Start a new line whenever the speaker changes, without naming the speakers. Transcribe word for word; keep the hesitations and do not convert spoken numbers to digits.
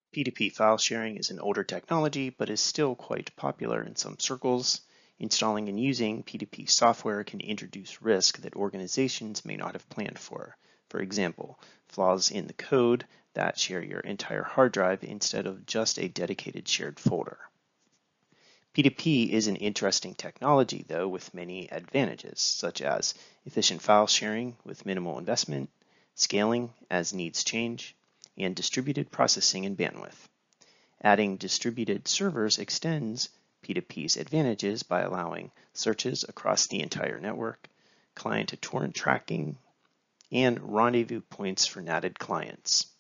P two P file sharing is an older technology, but is still quite popular in some circles. Installing and using P two P software can introduce risk that organizations may not have planned for. For example, flaws in the code that share your entire hard drive instead of just a dedicated shared folder. P two P is an interesting technology, though, with many advantages, such as efficient file sharing with minimal investment, scaling as needs change, and distributed processing and bandwidth. Adding distributed servers extends P two P's advantages by allowing searches across the entire network, client-to-torrent tracking, and rendezvous points for N A T ed clients.